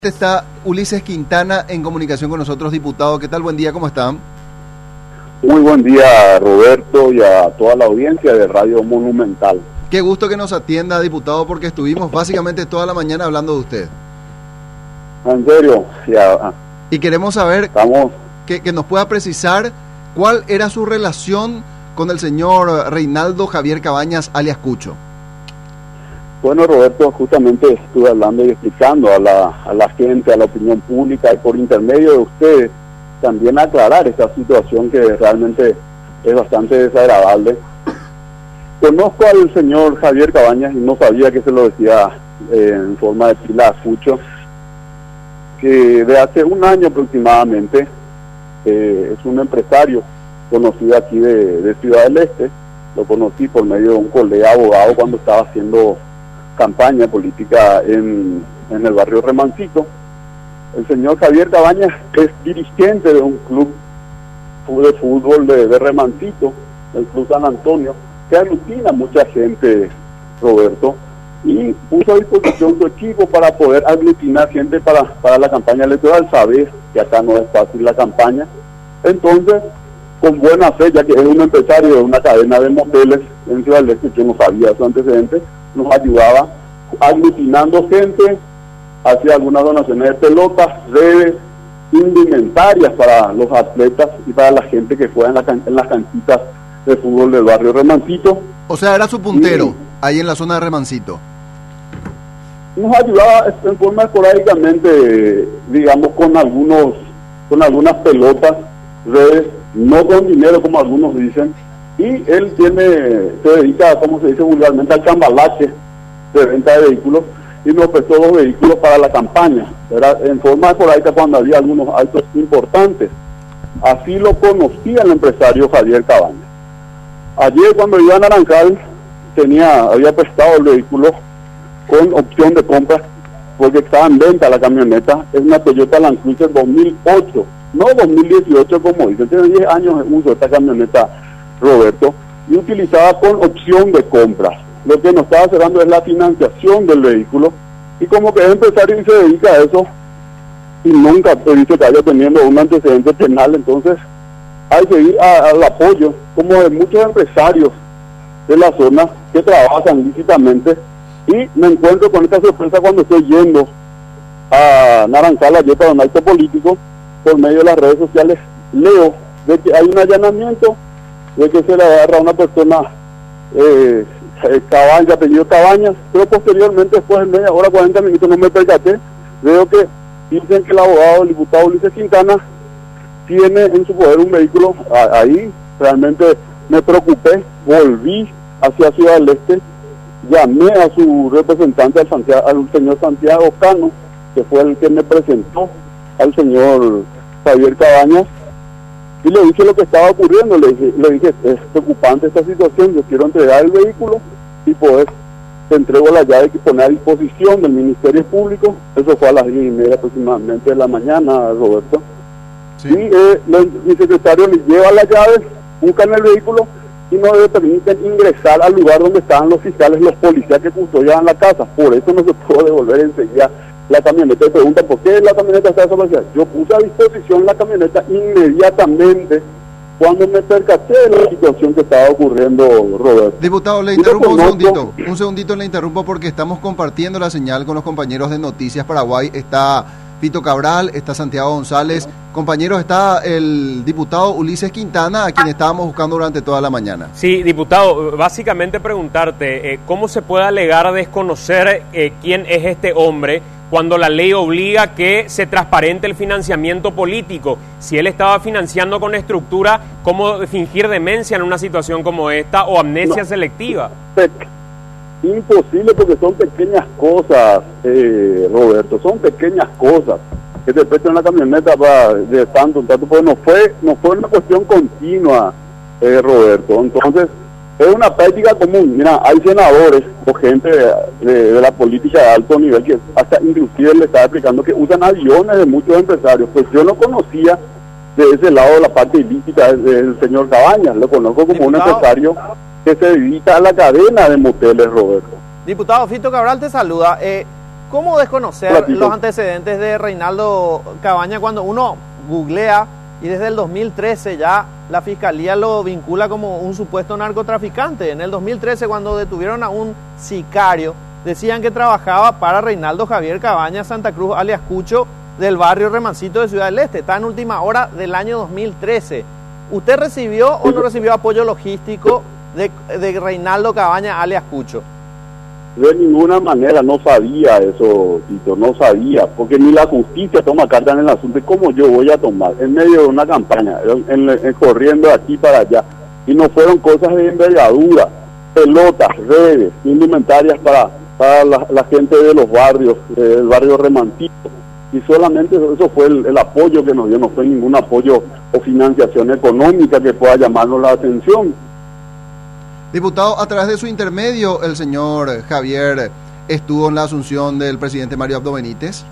Está Ulises Quintana en comunicación con nosotros, diputado. ¿Qué tal? Buen día, ¿cómo están? Muy buen día, Roberto, y a toda la audiencia de Radio Monumental. Qué gusto que nos atienda, diputado, porque estuvimos básicamente toda la mañana hablando de usted. En serio, ya. Y queremos saber que nos pueda precisar cuál era su relación con el señor Reinaldo Javier Cabañas, alias Cucho. Bueno, Roberto, justamente estuve hablando y explicando a la gente, a la opinión pública, y por intermedio de ustedes, también aclarar esta situación que realmente es bastante desagradable. Conozco al señor Javier Cabañas y no sabía que se lo decía en forma de pila a Cucho, que de hace un año aproximadamente es un empresario conocido aquí de Ciudad del Este. Lo conocí por medio de un colega abogado cuando estaba haciendo campaña política en el barrio Remancito. El señor Javier Cabañas es dirigente de un club de fútbol de Remancito, el Club San Antonio, que aglutina mucha gente, Roberto, y puso a disposición su equipo para poder aglutinar gente para la campaña electoral. Saber que acá no es fácil la campaña, entonces con buena fe, ya que es un empresario de una cadena de moteles en Ciudad del Este, yo no sabía su antecedente, nos ayudaba aglutinando gente, hacía algunas donaciones de pelotas, redes, indumentarias para los atletas y para la gente que juega en las canchitas de fútbol del barrio Remancito. O sea, era su puntero, ahí en la zona de Remancito. Nos ayudaba en forma esporádicamente, digamos, con algunas pelotas, redes, no con dinero como algunos dicen, y él se dedica, como se dice vulgarmente, al cambalache de venta de vehículos, y nos prestó 2 vehículos para la campaña. Era en forma esporádica cuando había algunos actos importantes. Así lo conocía el empresario Javier Cabañas. Ayer, cuando iba a Naranjal, había prestado el vehículo con opción de compra porque estaba en venta la camioneta. Es una Toyota Land Cruiser 2008, no 2018 como dicen. Tiene 10 años de uso esta camioneta, Roberto, y utilizada con opción de compra. Lo que nos estaba cerrando es la financiación del vehículo, y como que es empresario y se dedica a eso, y nunca he visto que haya teniendo un antecedente penal, entonces hay que ir al apoyo, como de muchos empresarios de la zona que trabajan lícitamente. Y me encuentro con esta sorpresa cuando estoy yendo a Naranjal ayer para un acto político. Por medio de las redes sociales leo de que hay un allanamiento, de que se le agarra a una persona Cabañas, apellido Cabañas, pero posteriormente, después de media hora, 40 minutos, no me percaté, veo que dicen que el abogado, el diputado Ulises Quintana, tiene en su poder un vehículo. Ahí realmente me preocupé, volví hacia Ciudad del Este, llamé a su representante, al señor Santiago Cano, que fue el que me presentó al señor Javier Cabañas, y le dije lo que estaba ocurriendo. Le dije, es preocupante esta situación, yo quiero entregar el vehículo y poder, te entrego la llave que pone a disposición del Ministerio Público. Eso fue a las 10:30 aproximadamente de la mañana, Roberto. Sí. Y mi secretario le lleva la llave, buscan el vehículo y no le permiten ingresar al lugar donde estaban los fiscales, los policías que custodiaban la casa. Por eso no se pudo devolver enseguida la camioneta. Y pregunta, ¿por qué la camioneta está desaparecida? Yo puse a disposición la camioneta inmediatamente cuando me percaté de la situación que estaba ocurriendo, Roberto. Diputado, le interrumpo un segundito le interrumpo porque estamos compartiendo la señal con los compañeros de Noticias Paraguay. Está Pito Cabral, está Santiago González. Compañeros, está el diputado Ulises Quintana, a quien estábamos buscando durante toda la mañana. Sí, diputado, básicamente preguntarte, ¿cómo se puede alegar desconocer quién es este hombre cuando la ley obliga que se transparente el financiamiento político? Si él estaba financiando con estructura, ¿cómo fingir demencia en una situación como esta o amnesia selectiva? Imposible, porque son pequeñas cosas, Roberto, son pequeñas cosas que te prestan la camioneta de tanto en tanto, pues no fue una cuestión continua, Roberto. Entonces es una práctica común. Mira, hay senadores o gente de la política de alto nivel que hasta inclusive le estaba explicando que usan aviones de muchos empresarios. Pues yo no conocía de ese lado de la parte ilícita del señor Cabañas, lo conozco como un empresario que se dedica a la cadena de moteles, Roberto. Diputado Fito Cabral te saluda. ¿Cómo desconocer los antecedentes de Reinaldo Cabaña cuando uno googlea y desde el 2013 ya la fiscalía lo vincula como un supuesto narcotraficante? En el 2013, cuando detuvieron a un sicario, decían que trabajaba para Reinaldo Javier Cabaña Santa Cruz, alias Cucho, del barrio Remancito de Ciudad del Este. Está en última hora del año 2013. ¿Usted recibió o no recibió apoyo logístico de Reinaldo Cabaña, alias Cucho? De ninguna manera, no sabía eso, Tito, no sabía, porque ni la justicia toma carta en el asunto. ¿Y cómo yo voy a tomar? En medio de una campaña, corriendo de aquí para allá. Y no fueron cosas de envergadura, pelotas, redes, indumentarias para la gente de los barrios, del barrio Remancito. Y solamente eso fue el apoyo que nos dio, no fue ningún apoyo o financiación económica que pueda llamarnos la atención. Diputado, a través de su intermedio, el señor Javier estuvo en la asunción del presidente Mario Abdo Benítez.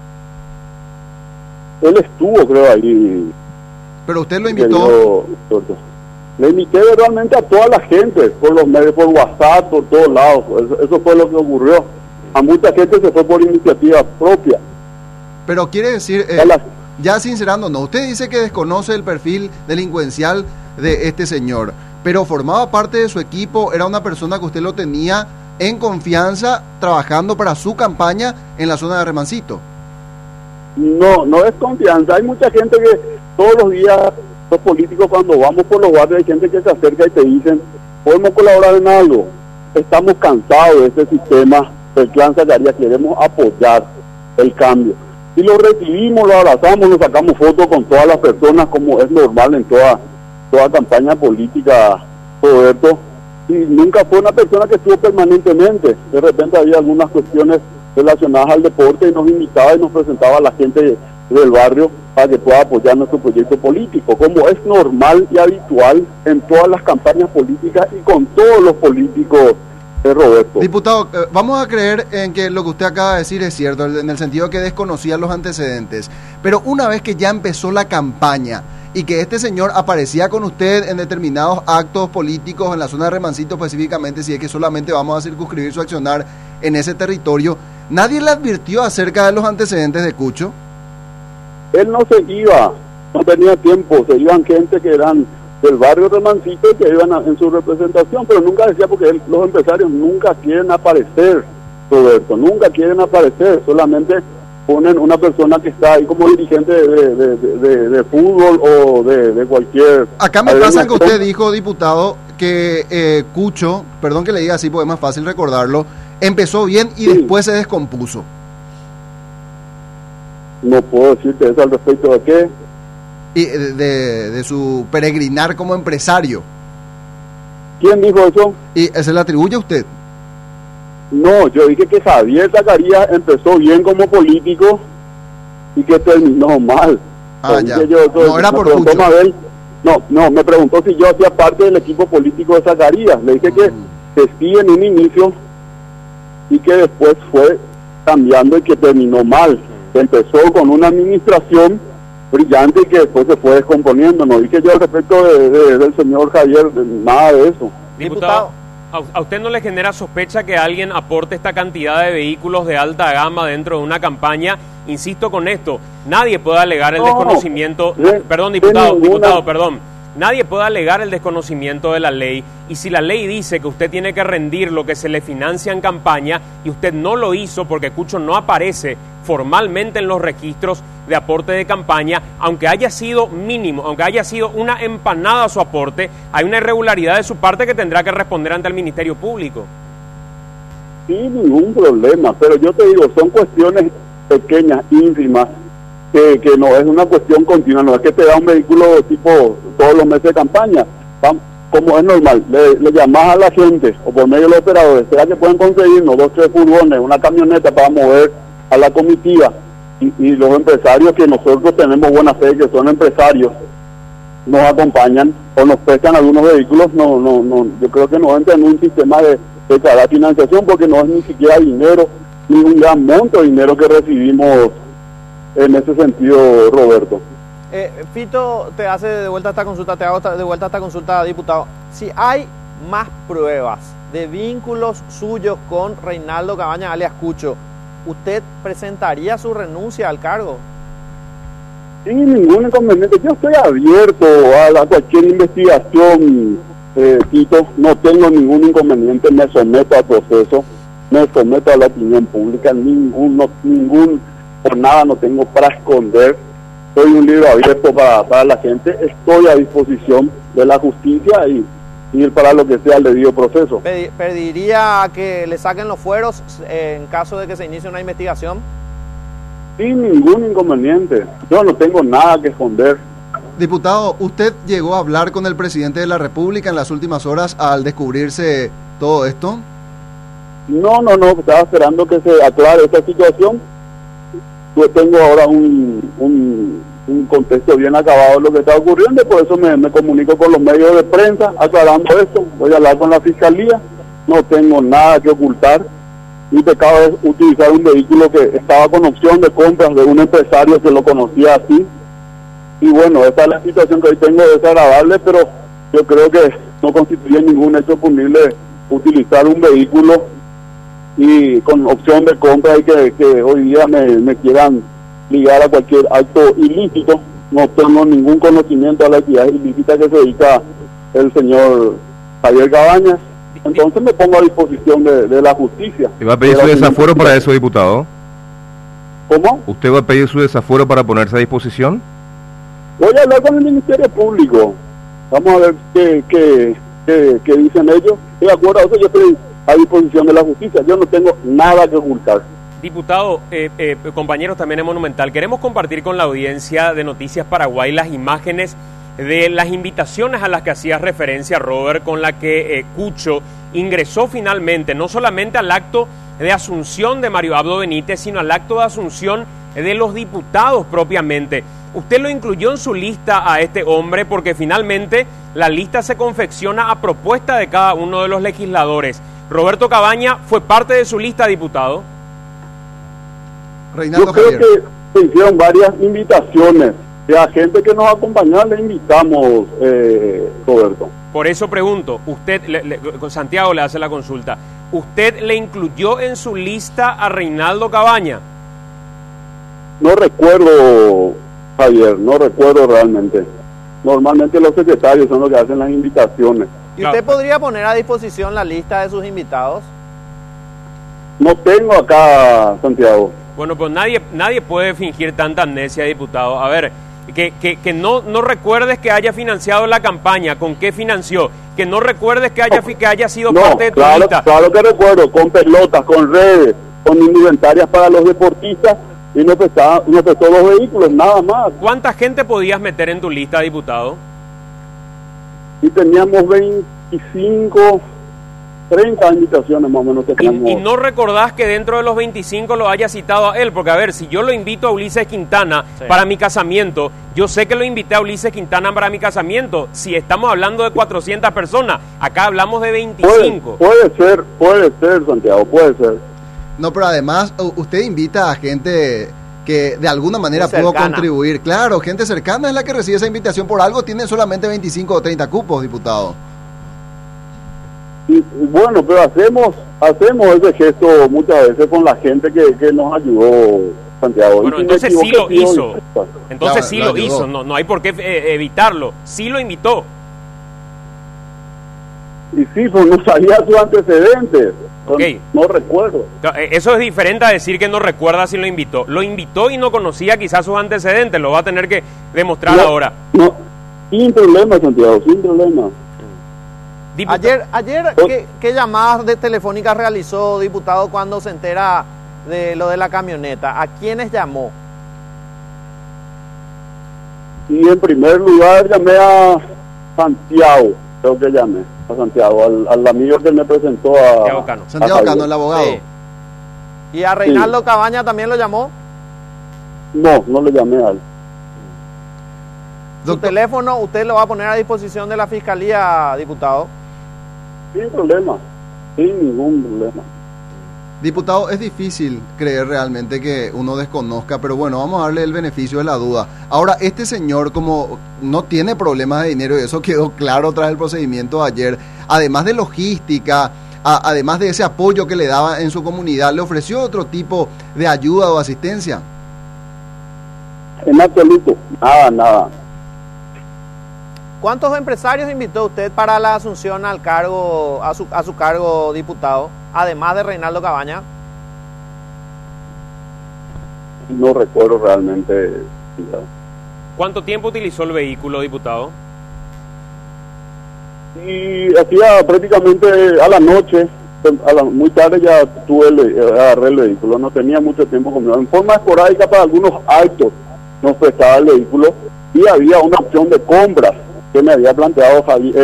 Él estuvo, creo, ahí. ¿Pero usted lo invitó? Le invité realmente a toda la gente, por los medios, por WhatsApp, por todos lados. Eso fue lo que ocurrió. A mucha gente se fue por iniciativa propia. Pero quiere decir, ya sincerándonos, usted dice que desconoce el perfil delincuencial de este señor, pero formaba parte de su equipo, era una persona que usted lo tenía en confianza trabajando para su campaña en la zona de Remancito. No es confianza. Hay mucha gente que todos los días, los políticos, cuando vamos por los barrios, hay gente que se acerca y te dicen, podemos colaborar en algo. Estamos cansados de este sistema del clan Zacarías, queremos apoyar el cambio. Y lo recibimos, lo abrazamos, lo sacamos fotos con todas las personas, como es normal en toda campaña política, Roberto. Y nunca fue una persona que estuvo permanentemente. De repente había algunas cuestiones relacionadas al deporte y nos invitaba y nos presentaba a la gente del barrio para que pueda apoyar nuestro proyecto político, como es normal y habitual en todas las campañas políticas y con todos los políticos, Roberto. Diputado, vamos a creer en que lo que usted acaba de decir es cierto, en el sentido de que desconocía los antecedentes, pero una vez que ya empezó la campaña y que este señor aparecía con usted en determinados actos políticos en la zona de Remancito específicamente, si es que solamente vamos a circunscribir su accionar en ese territorio, ¿nadie le advirtió acerca de los antecedentes de Cucho? Él no se iba, no tenía tiempo, se iban gente que eran del barrio Remancito y que iban en su representación, pero nunca decía, porque los empresarios nunca quieren aparecer, Roberto, nunca quieren aparecer, solamente ponen una persona que está ahí como dirigente de fútbol o de cualquier... Acá me pasa que usted dijo, diputado, que Cucho, perdón que le diga así porque es más fácil recordarlo, empezó bien y después se descompuso. No puedo decirte eso al respecto de qué. Y de su peregrinar como empresario. ¿Quién dijo eso? ¿Y se le atribuye a usted? No, yo dije que Javier Zacarías empezó bien como político y que terminó mal. Ya. No era por Cucho. No, me preguntó si yo hacía parte del equipo político de Zacarías. Le dije que sí en un inicio y que después fue cambiando y que terminó mal. Empezó con una administración brillante y que después se fue descomponiendo. No dije yo al respecto del señor Javier nada de eso. Diputado, ¿a usted no le genera sospecha que alguien aporte esta cantidad de vehículos de alta gama dentro de una campaña? Insisto con esto, nadie puede alegar el desconocimiento... Perdón, diputado, perdón. Nadie puede alegar el desconocimiento de la ley, y si la ley dice que usted tiene que rendir lo que se le financia en campaña y usted no lo hizo porque Cucho no aparece formalmente en los registros de aporte de campaña, aunque haya sido mínimo, aunque haya sido una empanada su aporte, hay una irregularidad de su parte que tendrá que responder ante el Ministerio Público. Sin ningún problema, pero yo te digo, son cuestiones pequeñas, ínfimas, que no es una cuestión continua, no es que te da un vehículo tipo todos los meses de campaña, como es normal, le llamás a la gente o por medio de los operadores, ¿será que pueden conseguirnos 2, 3 furgones, una camioneta para mover a la comitiva? Y los empresarios, que nosotros tenemos buena fe, que son empresarios, nos acompañan o nos prestan algunos vehículos. Yo creo que no entra en un sistema de cada financiación, porque no es ni siquiera dinero, ni un gran monto de dinero que recibimos en ese sentido, Roberto. Fito te hace de vuelta esta consulta, te hago de vuelta esta consulta, diputado. Si hay más pruebas de vínculos suyos con Reinaldo Cabaña alias Cucho, ¿usted presentaría su renuncia al cargo? Sin ningún inconveniente. Yo estoy abierto a cualquier investigación, Tito. No tengo ningún inconveniente. Me someto al proceso, me someto a la opinión pública. Por nada no tengo para esconder. Soy un libro abierto para la gente. Estoy a disposición de la justicia y para lo que sea el debido proceso. ¿Pediría que le saquen los fueros en caso de que se inicie una investigación? Sin ningún inconveniente. Yo no tengo nada que esconder. Diputado, ¿usted llegó a hablar con el presidente de la República en las últimas horas al descubrirse todo esto? No. Estaba esperando que se aclare esta situación. Yo tengo ahora un contexto bien acabado de lo que está ocurriendo, por eso me comunico con los medios de prensa aclarando esto. Voy a hablar con la fiscalía, no tengo nada que ocultar. Mi pecado es utilizar un vehículo que estaba con opción de compras de un empresario que lo conocía así. Y bueno, esta es la situación que hoy tengo, desagradable, pero yo creo que no constituye ningún hecho punible utilizar un vehículo y con opción de compra y que hoy día me quieran ligar a cualquier acto ilícito. No tengo ningún conocimiento de la actividad ilícita que se dedica el señor Javier Cabañas. Entonces me pongo a disposición de la justicia. ¿Y va a pedir su desafuero para eso, diputado? ¿Cómo? ¿Usted va a pedir su desafuero para ponerse a disposición? Voy a hablar con el Ministerio Público. Vamos a ver qué dicen ellos. Y de acuerdo a eso yo estoy a disposición de la justicia. Yo no tengo nada que ocultar. Diputado, compañeros también de Monumental, queremos compartir con la audiencia de Noticias Paraguay las imágenes de las invitaciones a las que hacía referencia Robert, con la que Cucho ingresó finalmente, no solamente al acto de asunción de Mario Abdo Benítez, sino al acto de asunción de los diputados propiamente. Usted lo incluyó en su lista a este hombre porque finalmente la lista se confecciona a propuesta de cada uno de los legisladores. ¿Roberto Cabaña fue parte de su lista, diputado? Reinaldo Yo creo Javier. que se hicieron varias invitaciones. A gente que nos acompañó le invitamos, Roberto. Por eso pregunto, usted, Santiago le hace la consulta, ¿usted le incluyó en su lista a Reinaldo Cabaña? No recuerdo, Javier, no recuerdo realmente. Normalmente los secretarios son los que hacen las invitaciones. ¿Y usted podría poner a disposición la lista de sus invitados? No tengo acá, Santiago. Bueno, pues nadie puede fingir tanta amnesia, diputado. A ver, que no recuerdes que haya financiado la campaña, con qué financió, que no recuerdes que haya sido parte de tu lista. Claro que recuerdo, con pelotas, con redes, con indumentarias para los deportistas, y no prestó los vehículos, nada más. ¿Cuánta gente podías meter en tu lista, diputado? Y teníamos 25, 30 invitaciones más o menos. Y no recordás que dentro de los 25 lo haya citado a él, porque a ver, si yo lo invito a Ulises Quintana para mi casamiento, yo sé que lo invité a Ulises Quintana para mi casamiento. Si estamos hablando de 400 personas, acá hablamos de 25. Puede ser, Santiago, puede ser. No, pero además usted invita a gente que de alguna manera pudo contribuir. Claro, gente cercana es la que recibe esa invitación. Por algo tiene solamente 25 o 30 cupos, diputado. Y bueno, pero hacemos ese gesto muchas veces con la gente que nos ayudó, Santiago. Bueno, entonces sí lo hizo. Entonces sí lo hizo, no hay por qué evitarlo. Sí lo invitó. Y sí, pues no sabía sus antecedentes. Okay. No recuerdo. Eso es diferente a decir que no recuerda si lo invitó. Lo invitó y no conocía quizás sus antecedentes. Lo va a tener que demostrar ahora. No, sin problema, Santiago, sin problema. Ayer ¿qué llamadas de telefónicas realizó, diputado, cuando se entera de lo de la camioneta? ¿A quiénes llamó? Y en primer lugar llamé a Santiago, creo que llamé a Santiago, al amigo que me presentó a Santiago Cano, el abogado. Sí. ¿Y a Reinaldo Cabaña también lo llamó? No le llamé a él. ¿Su teléfono usted lo va a poner a disposición de la Fiscalía, diputado? Sin problema, sin ningún problema. Diputado, es difícil creer realmente que uno desconozca, pero bueno, vamos a darle el beneficio de la duda. Ahora, este señor, como no tiene problemas de dinero, y eso quedó claro tras el procedimiento de ayer, además de logística, además de ese apoyo que le daba en su comunidad, le ofreció otro tipo de ayuda o asistencia? En absoluto, nada. ¿Cuántos empresarios invitó usted para la asunción al cargo, a su cargo, diputado, además de Reinaldo Cabaña? No recuerdo realmente. ¿Cuánto tiempo utilizó el vehículo, diputado? Y hacía prácticamente a la noche, muy tarde ya agarré el vehículo, no tenía mucho tiempo conmigo. En forma esporádica para algunos actos nos prestaba el vehículo y había una opción de compras que me había planteado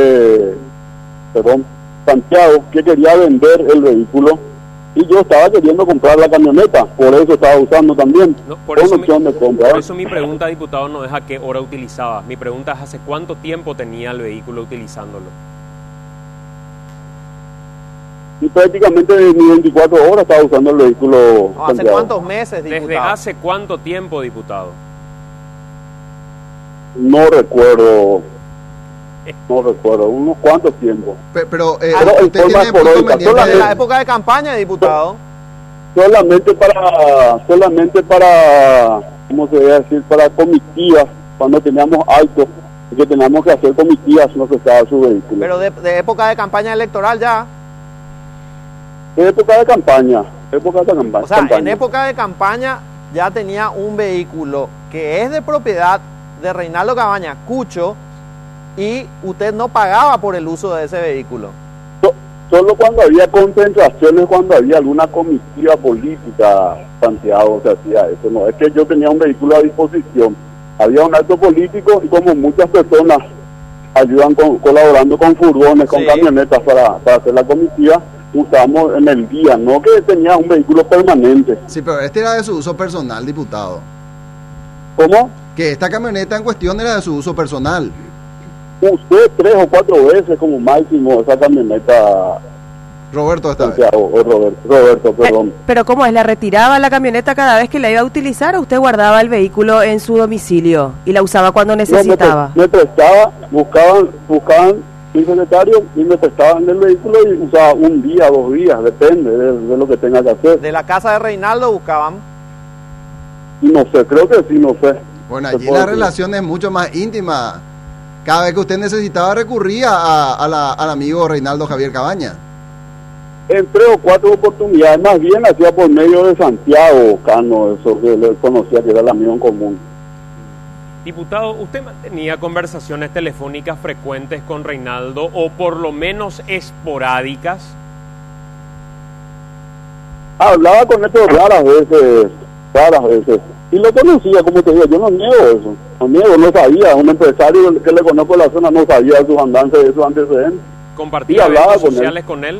Santiago, que quería vender el vehículo y yo estaba queriendo comprar la camioneta, por eso estaba usando también. No, por eso mi pregunta, diputado, no es a qué hora utilizaba. Mi pregunta es hace cuánto tiempo tenía el vehículo utilizándolo. Y prácticamente ni 24 horas estaba usando el vehículo. No, ¿hace cuántos meses, diputado? ¿Desde hace cuánto tiempo, diputado? No recuerdo, unos cuantos tiempos. Pero usted tiene inconveniente ¿En la época de campaña, diputado? Solamente para, ¿cómo se debe decir? Para comitivas, cuando teníamos actos, que teníamos que hacer comitivas, no se estaba su vehículo. Pero de época de campaña electoral ya. De época de campaña. O sea, en época de campaña ya tenía un vehículo que es de propiedad de Reinaldo Cabaña, Cucho, y usted no pagaba por el uso de ese vehículo. Solo cuando había concentraciones, cuando había alguna comitiva política, Santiago, se hacía eso. No es que yo tenía un vehículo a disposición. Había un acto político y como muchas personas ayudan colaborando con furgones, con camionetas para hacer la comitiva, usamos en el día, no que tenía un vehículo permanente. Sí, pero este era de su uso personal, diputado. ¿Cómo? Que esta camioneta en cuestión era de su uso personal. Usted 3 o 4 veces como máximo esa camioneta. Roberto, esta vez. Roberto, perdón. Pero ¿cómo es? ¿La retiraba la camioneta cada vez que la iba a utilizar o usted guardaba el vehículo en su domicilio y la usaba cuando necesitaba? No, me prestaba, buscaban mi secretario y me prestaban el vehículo y usaba un día, 2 días, depende de lo que tenga que hacer. ¿De la casa de Reinaldo buscaban? No sé, creo que sí, no sé. Bueno, allí la relación es mucho más íntima. Cada vez que usted necesitaba recurría al amigo Reinaldo Javier Cabaña. En 3 o 4 oportunidades, más bien hacía por medio de Santiago Cano, eso que le conocía, que era el amigo en común. Diputado, ¿usted mantenía conversaciones telefónicas frecuentes con Reinaldo o por lo menos esporádicas? Hablaba con él raras veces. Y lo conocía, como te digo, yo no niego eso. No sabía, un empresario que le conozco en la zona no sabía de sus andanzas y de sus antecedentes. ¿Compartía eventos sociales con él?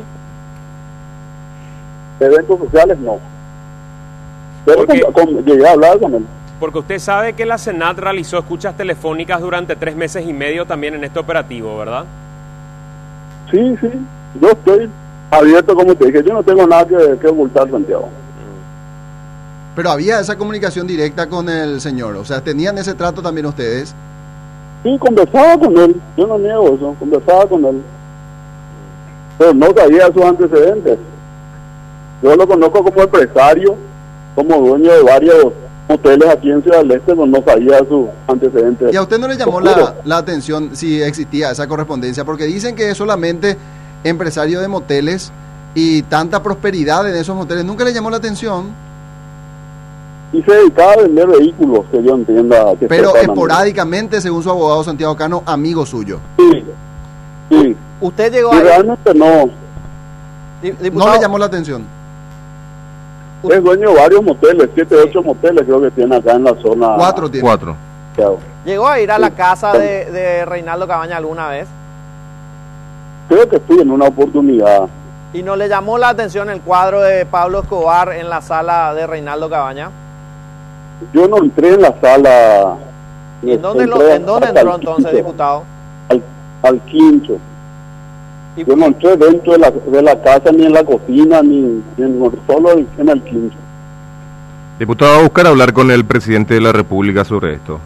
Eventos sociales no. Pero llegué a hablar con él. Porque usted sabe que la Senat realizó escuchas telefónicas durante 3 meses y medio también en este operativo, ¿verdad? Sí, yo estoy abierto, como te dije, yo no tengo nada que ocultar, Santiago. Pero había esa comunicación directa con el señor, o sea, ¿tenían ese trato también ustedes? Sí, conversaba con él, yo no niego eso, conversaba con él. Pero no sabía sus antecedentes. Yo lo conozco como empresario, como dueño de varios hoteles aquí en Ciudad del Este, pero no sabía sus antecedentes. ¿Y a usted no le llamó la atención si existía esa correspondencia? Porque dicen que es solamente empresario de moteles y tanta prosperidad en esos moteles. ¿Nunca le llamó la atención? Y se dedicaba a vender vehículos, que yo entienda. Pero esporádicamente, según su abogado Santiago Cano, amigo suyo. Sí. ¿Usted llegó y a realmente no. ¿No le llamó la atención? Es dueño de varios moteles, 7, 8 moteles creo que tiene acá en la zona. 4 tiene. 4. ¿Llegó a ir a la casa de Reinaldo Cabaña alguna vez? Creo que fui en una oportunidad. ¿Y no le llamó la atención el cuadro de Pablo Escobar en la sala de Reinaldo Cabaña? Yo no entré en la sala. ¿En dónde entró entonces, diputado? Al quincho. Yo no entré dentro de la casa, ni en la cocina, solo en el quincho. Diputado, ¿va a buscar hablar con el presidente de la República sobre esto?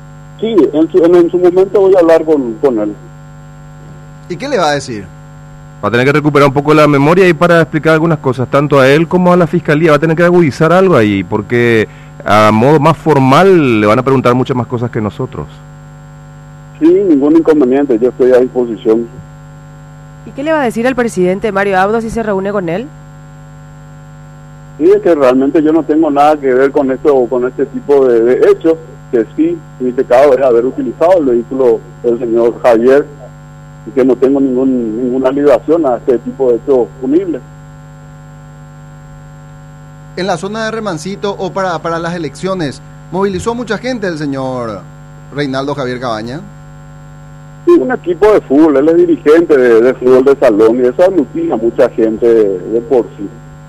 Sí, en su momento voy a hablar con él. ¿Y qué le va a decir? Va a tener que recuperar un poco la memoria y para explicar algunas cosas, tanto a él como a la fiscalía. Va a tener que agudizar algo ahí, porque a modo más formal le van a preguntar muchas más cosas que nosotros. Sí, ningún inconveniente, yo estoy a disposición. ¿Y qué le va a decir al presidente Mario Abdo si se reúne con él? Sí, es que realmente yo no tengo nada que ver con esto o con este tipo de hechos, que sí, mi pecado es haber utilizado el vehículo del señor Javier y que no tengo ninguna ligación a este tipo de hechos punibles. En la zona de Remancito o para las elecciones, ¿movilizó mucha gente el señor Reinaldo Javier Cabaña? Sí, un equipo de fútbol, él es dirigente de fútbol de salón y eso aglutina a mucha gente de por sí.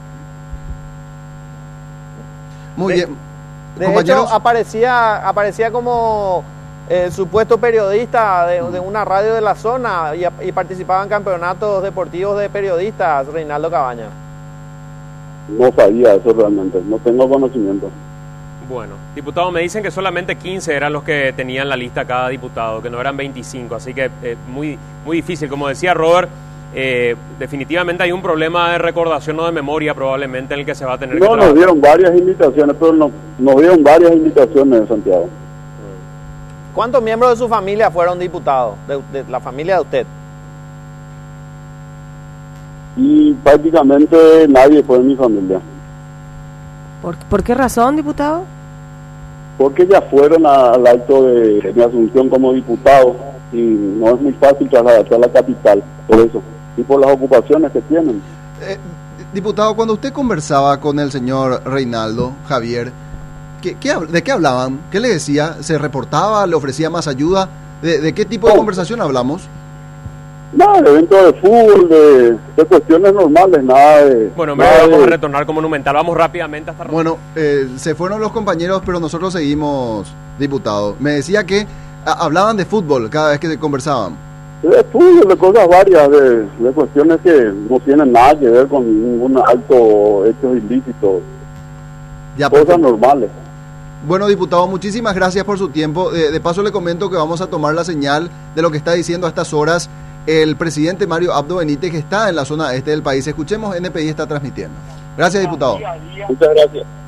Muy bien. De Compañeros, hecho, aparecía como supuesto periodista de una radio de la zona y participaba en campeonatos deportivos de periodistas, Reinaldo Cabaña. No sabía eso realmente, no tengo conocimiento. Bueno, diputado, me dicen que solamente 15 eran los que tenían la lista cada diputado, que no eran 25, así que muy difícil. Como decía Robert, definitivamente hay un problema de recordación o de memoria probablemente en el que se va a tener que trabajar. Nos dieron varias invitaciones, pero nos dieron varias invitaciones de Santiago. ¿Cuántos miembros de su familia fueron diputados, de la familia de usted? Y prácticamente nadie fue de mi familia. ¿Por qué razón, diputado? Porque ya fueron al acto de mi asunción como diputado y no es muy fácil trasladarse a la capital, por eso, y por las ocupaciones que tienen. Diputado, cuando usted conversaba con el señor Reinaldo Javier, ¿de qué hablaban? ¿Qué le decía? ¿Se reportaba? ¿Le ofrecía más ayuda? ¿De qué tipo de conversación hablamos? Nada, de eventos de fútbol, de cuestiones normales, nada de... Bueno, vamos a retornar con Monumental, vamos rápidamente hasta... Bueno, se fueron los compañeros, pero nosotros seguimos, diputado. Me decía que hablaban de fútbol cada vez que se conversaban. De fútbol, de cosas varias, de cuestiones que no tienen nada que ver con ningún acto, hechos ilícitos, Ya, cosas normales. Bueno, diputado, muchísimas gracias por su tiempo. De paso le comento que vamos a tomar la señal de lo que está diciendo a estas horas el presidente Mario Abdo Benítez, que está en la zona este del país. Escuchemos, NPI está transmitiendo. Gracias, diputado. Muchas gracias.